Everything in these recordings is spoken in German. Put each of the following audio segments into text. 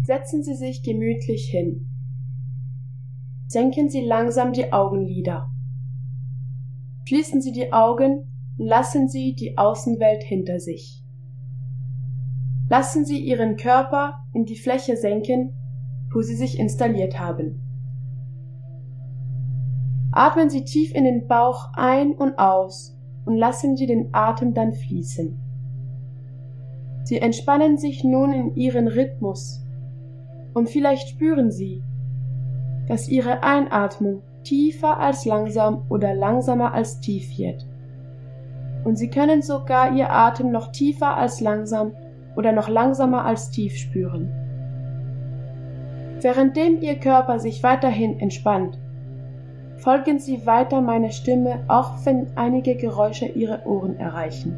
Setzen Sie sich gemütlich hin. Senken Sie langsam die Augenlider. Schließen Sie die Augen und lassen Sie die Außenwelt hinter sich. Lassen Sie Ihren Körper in die Fläche senken, wo Sie sich installiert haben. Atmen Sie tief in den Bauch ein und aus und lassen Sie den Atem dann fließen. Sie entspannen sich nun in Ihren Rhythmus und vielleicht spüren Sie, dass Ihre Einatmung tiefer als langsam oder langsamer als tief wird. Und Sie können sogar Ihr Atem noch tiefer als langsam oder noch langsamer als tief spüren. Währenddem Ihr Körper sich weiterhin entspannt, folgen Sie weiter meiner Stimme, auch wenn einige Geräusche Ihre Ohren erreichen.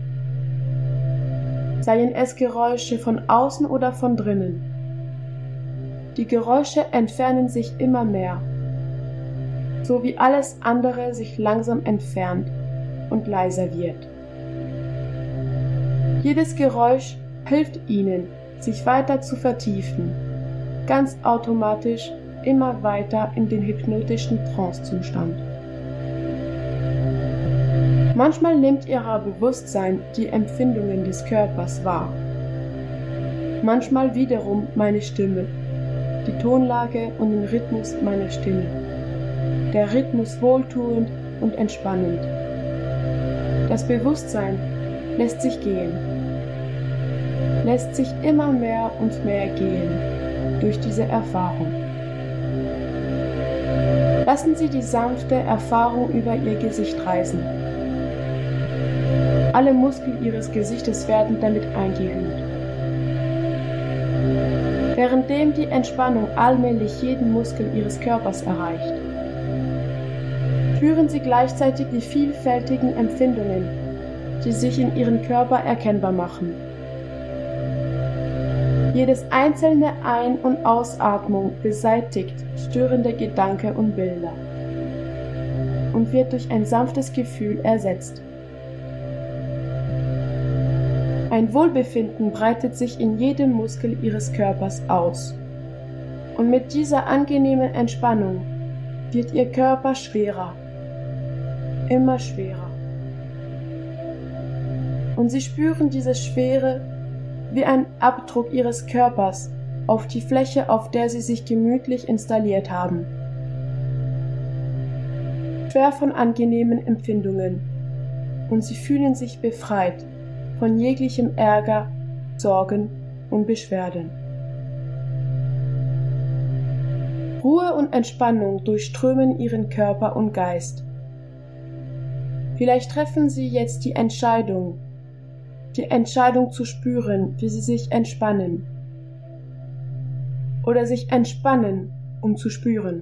Seien es Geräusche von außen oder von drinnen. Die Geräusche entfernen sich immer mehr, so wie alles andere sich langsam entfernt und leiser wird. Jedes Geräusch hilft Ihnen, sich weiter zu vertiefen, ganz automatisch immer weiter in den hypnotischen Trancezustand. Manchmal nimmt Ihr Bewusstsein die Empfindungen des Körpers wahr. Manchmal wiederum meine Stimme, die Tonlage und den Rhythmus meiner Stimme. Der Rhythmus wohltuend und entspannend. Das Bewusstsein lässt sich gehen, lässt sich immer mehr und mehr gehen durch diese Erfahrung. Lassen Sie die sanfte Erfahrung über Ihr Gesicht reisen. Alle Muskeln Ihres Gesichtes werden damit eingehüllt. Währenddem die Entspannung allmählich jeden Muskel Ihres Körpers erreicht, spüren Sie gleichzeitig die vielfältigen Empfindungen, die sich in Ihrem Körper erkennbar machen. Jedes einzelne Ein- und Ausatmung beseitigt störende Gedanken und Bilder und wird durch ein sanftes Gefühl ersetzt. Ein Wohlbefinden breitet sich in jedem Muskel Ihres Körpers aus. Und mit dieser angenehmen Entspannung wird Ihr Körper schwerer, immer schwerer. Und Sie spüren diese Schwere wie ein Abdruck Ihres Körpers auf die Fläche, auf der Sie sich gemütlich installiert haben. Schwer von angenehmen Empfindungen. Und Sie fühlen sich befreit von jeglichem Ärger, Sorgen und Beschwerden. Ruhe und Entspannung durchströmen Ihren Körper und Geist. Vielleicht treffen Sie jetzt die Entscheidung zu spüren, wie Sie sich entspannen. Oder sich entspannen, um zu spüren.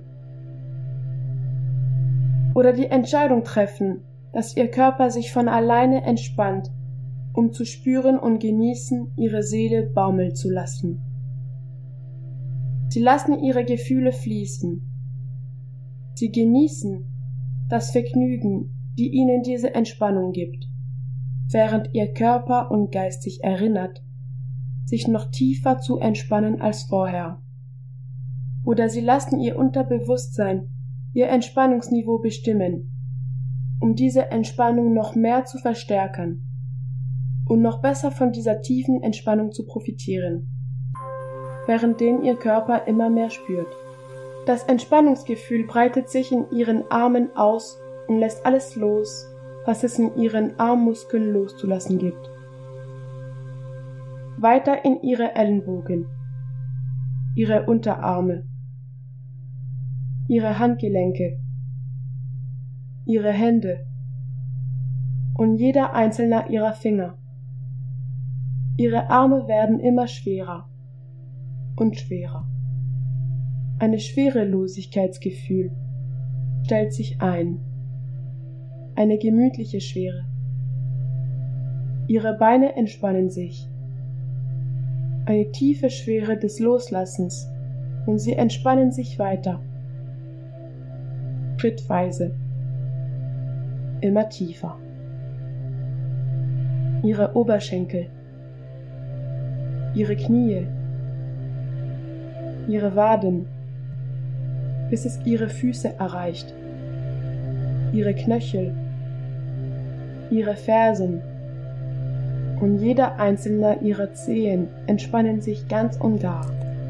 Oder die Entscheidung treffen, dass Ihr Körper sich von alleine entspannt, um zu spüren und genießen, Ihre Seele baumeln zu lassen. Sie lassen Ihre Gefühle fließen. Sie genießen das Vergnügen, die Ihnen diese Entspannung gibt, während Ihr Körper und Geist sich erinnert, sich noch tiefer zu entspannen als vorher. Oder Sie lassen Ihr Unterbewusstsein Ihr Entspannungsniveau bestimmen, um diese Entspannung noch mehr zu verstärken und noch besser von dieser tiefen Entspannung zu profitieren, währenddem Ihr Körper immer mehr spürt. Das Entspannungsgefühl breitet sich in Ihren Armen aus und lässt alles los, was es in Ihren Armmuskeln loszulassen gibt. Weiter in Ihre Ellenbogen, Ihre Unterarme, Ihre Handgelenke, Ihre Hände und jeder einzelne Ihrer Finger. Ihre Arme werden immer schwerer und schwerer. Ein Schwerelosigkeitsgefühl stellt sich ein. Eine gemütliche Schwere. Ihre Beine entspannen sich. Eine tiefe Schwere des Loslassens und sie entspannen sich weiter. Schrittweise. Immer tiefer. Ihre Oberschenkel. Ihre Knie, ihre Waden, bis es ihre Füße erreicht, ihre Knöchel, ihre Fersen und jeder einzelne ihrer Zehen entspannen sich ganz und gar.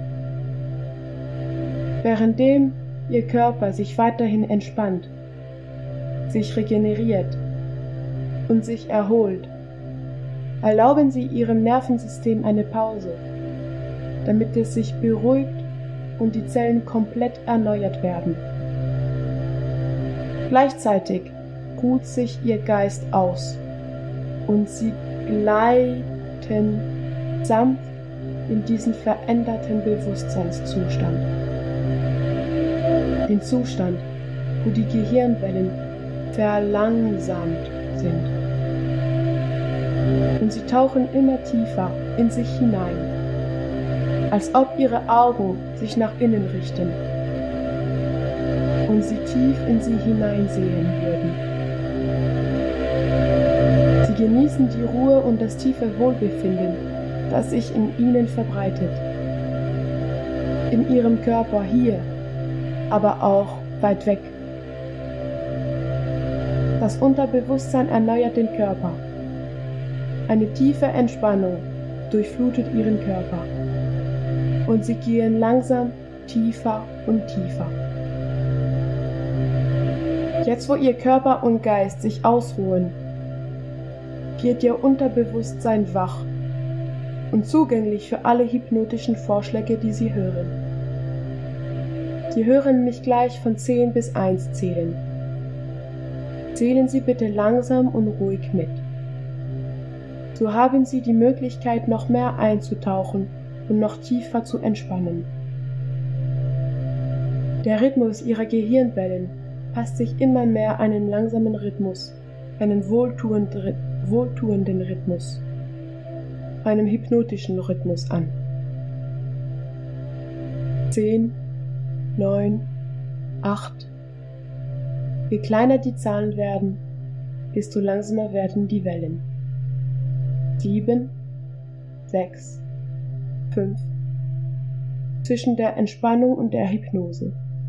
Währenddem ihr Körper sich weiterhin entspannt, sich regeneriert und sich erholt, erlauben Sie Ihrem Nervensystem eine Pause, damit es sich beruhigt und die Zellen komplett erneuert werden. Gleichzeitig ruht sich Ihr Geist aus und Sie gleiten sanft in diesen veränderten Bewusstseinszustand. Den Zustand, wo die Gehirnwellen verlangsamt sind. Und Sie tauchen immer tiefer in sich hinein, als ob Ihre Augen sich nach innen richten und Sie tief in sie hineinsehen würden. Sie genießen die Ruhe und das tiefe Wohlbefinden, das sich in Ihnen verbreitet. In Ihrem Körper hier, aber auch weit weg. Das Unterbewusstsein erneuert den Körper. Eine tiefe Entspannung durchflutet Ihren Körper. Und Sie gehen langsam tiefer und tiefer. Jetzt, wo Ihr Körper und Geist sich ausruhen, wird Ihr Unterbewusstsein wach und zugänglich für alle hypnotischen Vorschläge, die Sie hören. Sie hören mich gleich von 10 bis 1 zählen. Zählen Sie bitte langsam und ruhig mit. So haben Sie die Möglichkeit, noch mehr einzutauchen und noch tiefer zu entspannen. Der Rhythmus Ihrer Gehirnwellen passt sich immer mehr einen langsamen Rhythmus, einen wohltuenden Rhythmus, einem hypnotischen Rhythmus an. 10, 9, 8. Je kleiner die Zahlen werden, desto langsamer werden die Wellen. 7, 6, 5. Zwischen der Entspannung und der Hypnose.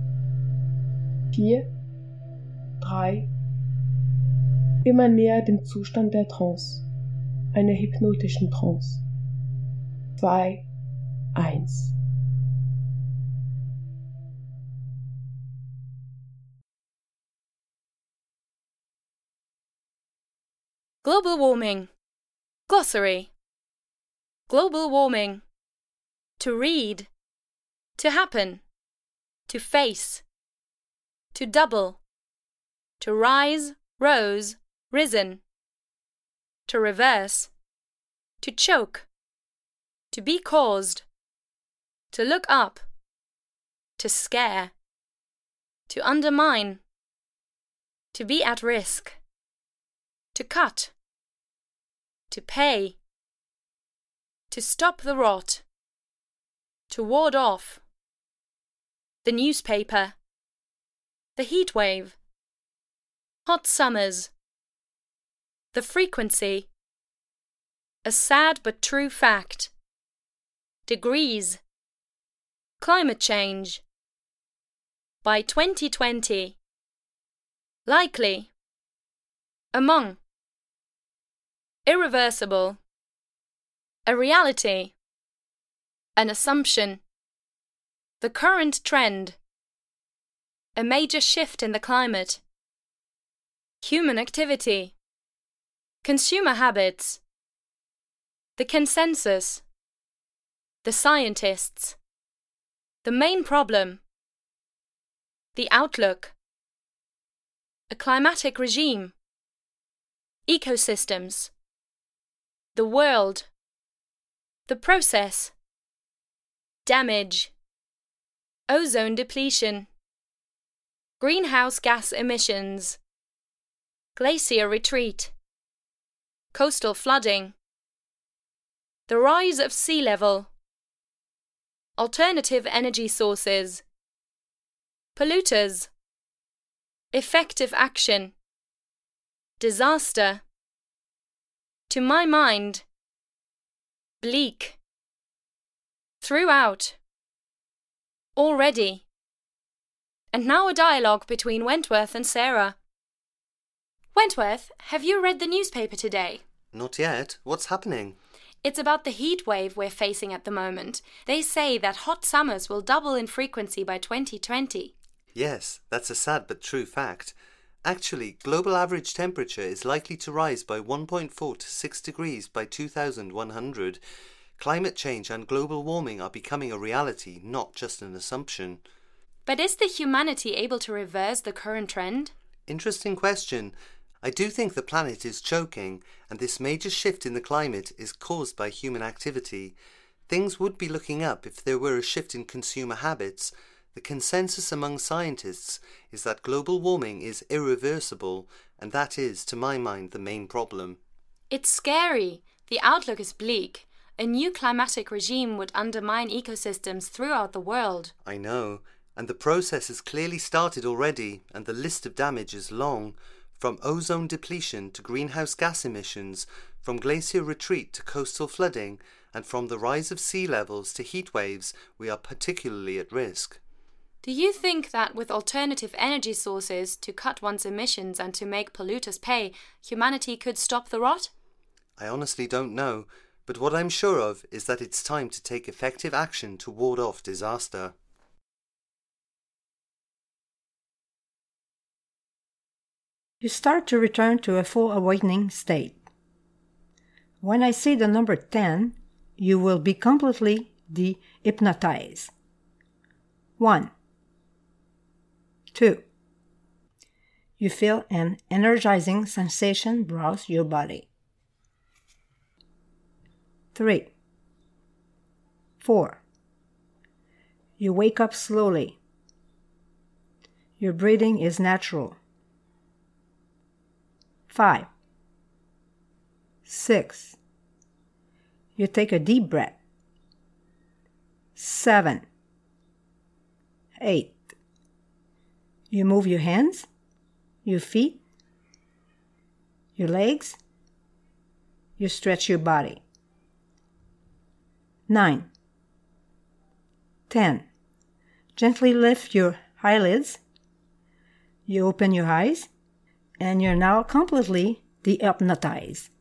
4, 3. Immer näher dem Zustand der Trance, einer hypnotischen Trance. 2, 1. Global warming. Glossary. Global warming. To read. To happen. To face. To double. To rise, rose, risen. To reverse. To choke. To be caused. To look up. To scare. To undermine. To be at risk. To cut. To pay. To stop the rot. To ward off. The newspaper. The heat wave. Hot summers. The frequency. A sad but true fact. Degrees. Climate change. By 2020. Likely. Among. Irreversible. A reality. An assumption. The current trend. A major shift in the climate. Human activity. Consumer habits. The consensus. The scientists. The main problem. The outlook. A climatic regime. Ecosystems. The world. The process. Damage. Ozone depletion. Greenhouse gas emissions. Glacier retreat. Coastal flooding. The rise of sea level. Alternative energy sources. Polluters. Effective action. Disaster. To my mind. Bleak. Throughout. Already. And now a dialogue between Wentworth and Sarah. Wentworth, have you read the newspaper today? Not yet. What's happening? It's about the heat wave we're facing at the moment. They say that hot summers will double in frequency by 2020. Yes, that's a sad but true fact. Actually, global average temperature is likely to rise by 1.4 to 6 degrees by 2100. Climate change and global warming are becoming a reality, not just an assumption. But is the humanity able to reverse the current trend? Interesting question. I do think the planet is choking, and this major shift in the climate is caused by human activity. Things would be looking up if there were a shift in consumer habits. The consensus among scientists is that global warming is irreversible, and that is, to my mind, the main problem. It's scary. The outlook is bleak. A new climatic regime would undermine ecosystems throughout the world. I know, and the process has clearly started already, and the list of damage is long. From ozone depletion to greenhouse gas emissions, from glacier retreat to coastal flooding, and from the rise of sea levels to heat waves, we are particularly at risk. Do you think that with alternative energy sources to cut one's emissions and to make polluters pay, humanity could stop the rot? I honestly don't know, but what I'm sure of is that it's time to take effective action to ward off disaster. You start to return to a full awakening state. When I say the number 10, you will be completely de-hypnotized. 1. 2. You feel an energizing sensation browse your body. 3. 4. You wake up slowly. Your breathing is natural. 5. 6. You take a deep breath. 7. 8. You move your hands, your feet, your legs. You stretch your body. 9. 10. Gently lift your eyelids. You open your eyes, and you're now completely de-hypnotized.